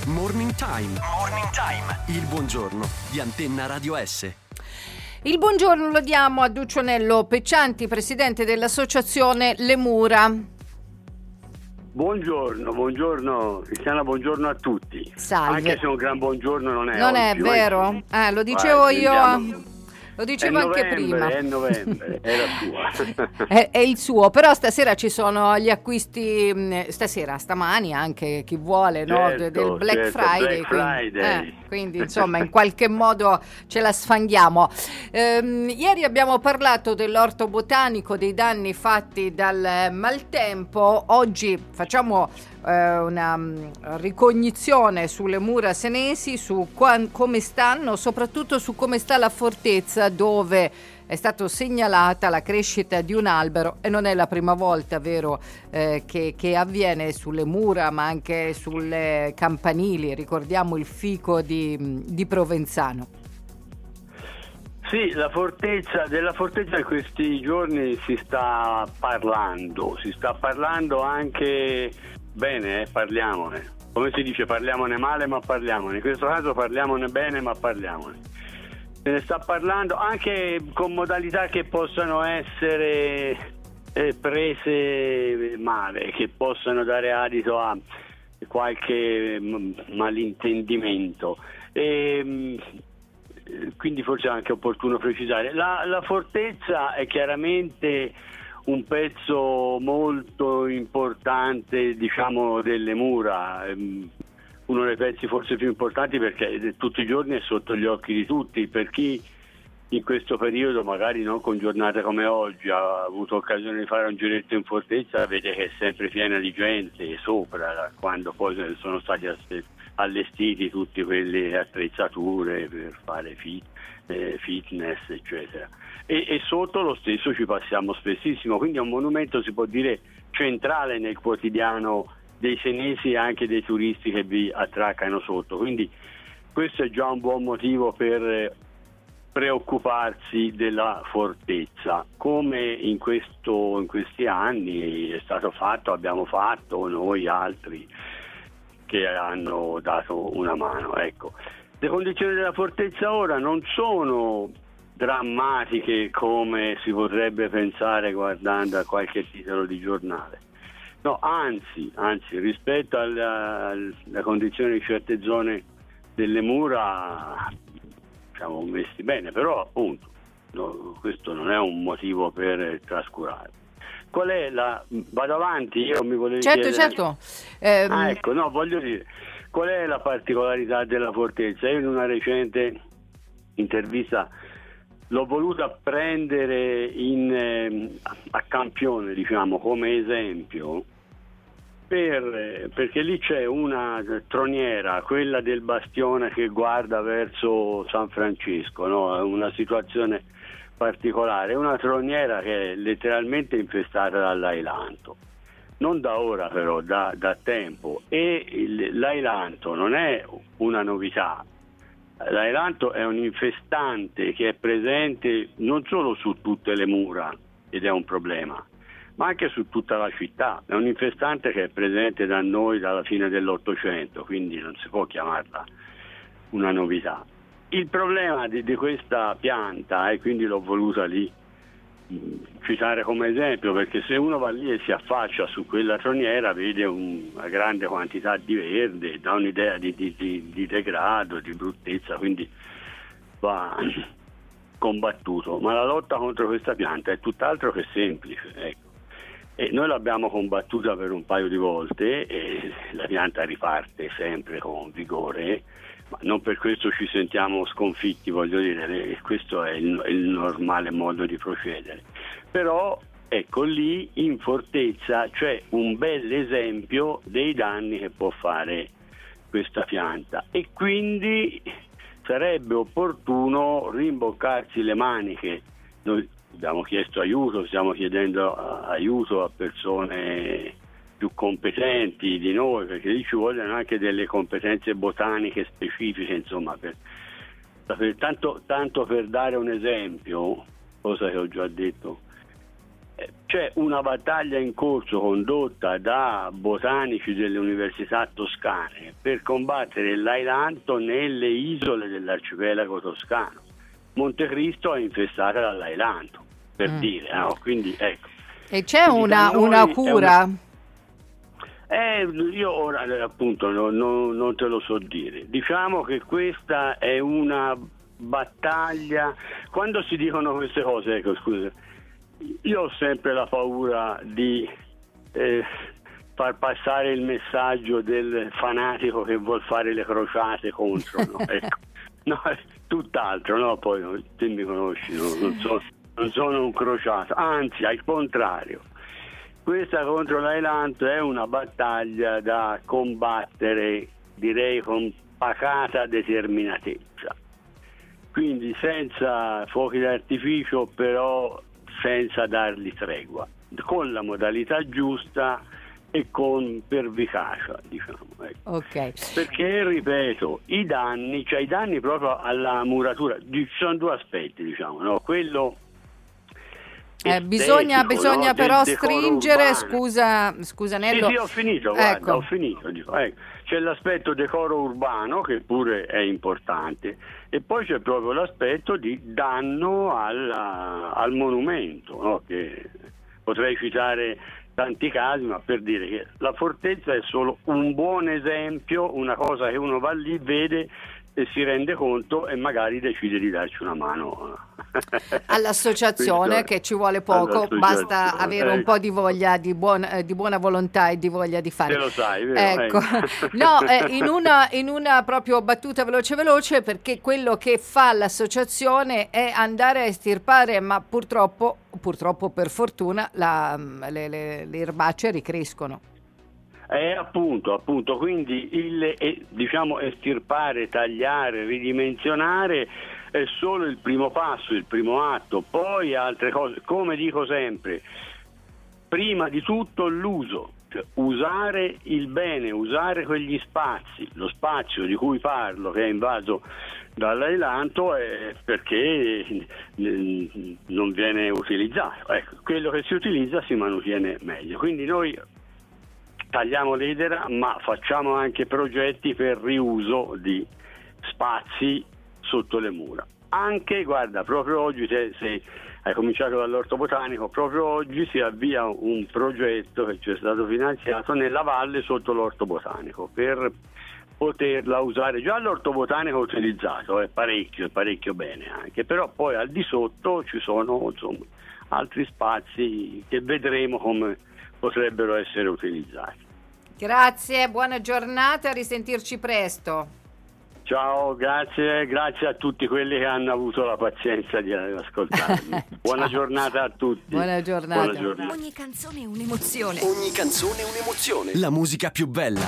Morning Time. Morning Time. Il buongiorno di Antenna Radio S. Il buongiorno lo diamo a Duccionello Peccianti, presidente dell'associazione Le Mura. Buongiorno Cristiana, buongiorno a tutti. Salve. Anche se un gran buongiorno non è Non oggi, è vero? Lo dicevo io. Lo dicevo anche prima. È novembre, è la sua. È il suo, però stasera ci sono gli acquisti, stamani anche chi vuole, certo, del Black Friday. Black Friday. Quindi insomma in qualche modo ce la sfanghiamo. Ieri abbiamo parlato dell'orto botanico, dei danni fatti dal maltempo. Oggi facciamo una ricognizione sulle mura senesi, su come stanno, soprattutto su come sta la fortezza, dove è stata segnalata la crescita di un albero, e non è la prima volta, vero, che avviene sulle mura, ma anche sulle campanili. Ricordiamo il fico di Provenzano. Sì, della fortezza in questi giorni si sta parlando anche bene, parliamone. Come si dice, parliamone male ma parliamone. In questo caso parliamone bene ma parliamone. Se ne sta parlando anche con modalità che possano essere prese male, che possano dare adito a qualche malintendimento. Quindi forse è anche opportuno precisare. La fortezza è chiaramente un pezzo molto importante, diciamo, delle mura, uno dei pezzi forse più importanti, perché tutti i giorni è sotto gli occhi di tutti. Per chi in questo periodo, magari non con giornate come oggi, ha avuto occasione di fare un giretto in fortezza, vede che è sempre piena di gente sopra, quando poi sono stati allestiti tutte quelle attrezzature per fare fitness, eccetera. E sotto lo stesso ci passiamo spessissimo, quindi è un monumento, si può dire, centrale nel quotidiano dei senesi e anche dei turisti che vi attraccano sotto. Quindi questo è già un buon motivo per preoccuparsi della fortezza, come in questi anni è stato fatto, abbiamo fatto noi altri che hanno dato una mano. Ecco, le condizioni della fortezza ora non sono drammatiche come si potrebbe pensare guardando a qualche titolo di giornale. No, anzi, rispetto alle condizioni di certe zone delle mura siamo messi bene, però appunto questo non è un motivo per trascurare. Qual è vado avanti, io mi volevo chiedere. Certo. Voglio dire, qual è la particolarità della fortezza? Io in una recente intervista l'ho voluta prendere a campione, diciamo, come esempio, perché lì c'è una troniera, quella del bastione che guarda verso San Francesco, no? È una situazione particolare, una troniera che è letteralmente infestata dall'ailanto, non da ora però, da tempo, e l'ailanto non è una novità. L'ailanto è un infestante che è presente non solo su tutte le mura, ed è un problema, ma anche su tutta la città. È un infestante che è presente da noi dalla fine dell'Ottocento, quindi non si può chiamarla una novità. Il problema di questa pianta, e quindi l'ho voluta lì citare come esempio, perché se uno va lì e si affaccia su quella troniera vede una grande quantità di verde, dà un'idea di degrado, di bruttezza, quindi va combattuto. Ma la lotta contro questa pianta è tutt'altro che semplice, ecco. E noi l'abbiamo combattuta per un paio di volte e la pianta riparte sempre con vigore, ma non per questo ci sentiamo sconfitti, voglio dire, questo è il normale modo di procedere. Però ecco, lì in fortezza c'è un bel esempio dei danni che può fare questa pianta, e quindi sarebbe opportuno rimboccarsi le maniche. Noi abbiamo chiesto aiuto, stiamo chiedendo aiuto a persone più competenti di noi, perché lì ci vogliono anche delle competenze botaniche specifiche, insomma, tanto per dare un esempio, cosa che ho già detto c'è una battaglia in corso condotta da botanici delle università toscane per combattere l'ailanto nelle isole dell'arcipelago toscano. Montecristo è infestata dall'ailanto, per dire, no? Quindi ecco. E c'è una cura? Io ora appunto non te lo so dire. Diciamo che questa è una battaglia. Quando si dicono queste cose, ecco, scusa, io ho sempre la paura di far passare il messaggio del fanatico che vuol fare le crociate contro, no? Ecco. No, è tutt'altro, no? Poi te mi conosci, non sono un crociato, anzi al contrario. Questa contro l'ailanto è una battaglia da combattere, direi, con pacata determinatezza. Quindi senza fuochi d'artificio, però senza dargli tregua, con la modalità giusta e con pervicacia, diciamo. Ecco. Okay. Perché, ripeto, i danni proprio alla muratura, ci sono due aspetti, diciamo, no? Quello bisogna no? però stringere, scusa Nello. Sì, ho finito, guarda, ecco. ho finito. Ecco. C'è l'aspetto decoro urbano che pure è importante e poi c'è proprio l'aspetto di danno al monumento, no? Che potrei citare tanti casi, ma per dire che la fortezza è solo un buon esempio, una cosa che uno va lì, vede e si rende conto e magari decide di darci una mano all'associazione, che ci vuole poco, basta avere un po' di voglia, di buona volontà e di voglia di fare. Te lo sai, vero? Ecco. No, in una proprio battuta veloce, perché quello che fa l'associazione è andare a estirpare, ma purtroppo per fortuna le erbacce ricrescono. Appunto, quindi diciamo estirpare, tagliare, ridimensionare è solo il primo passo, il primo atto, poi altre cose, come dico sempre, prima di tutto l'uso, cioè usare il bene, usare quegli spazi, lo spazio di cui parlo che è invaso dall'ailanto è perché non viene utilizzato, ecco, quello che si utilizza si manutiene meglio, quindi noi tagliamo l'edera, ma facciamo anche progetti per riuso di spazi sotto le mura. Anche, guarda, proprio oggi, se hai cominciato dall'orto botanico, proprio oggi si avvia un progetto che ci è stato finanziato nella valle sotto l'orto botanico per poterla usare. Già l'orto botanico utilizzato è parecchio bene anche, però poi al di sotto ci sono insomma altri spazi che vedremo come potrebbero essere utilizzati. Grazie, buona giornata, a risentirci presto. Ciao, grazie a tutti quelli che hanno avuto la pazienza di ascoltarmi. Buona giornata a tutti. Buona giornata. Ogni canzone è un'emozione. La musica più bella.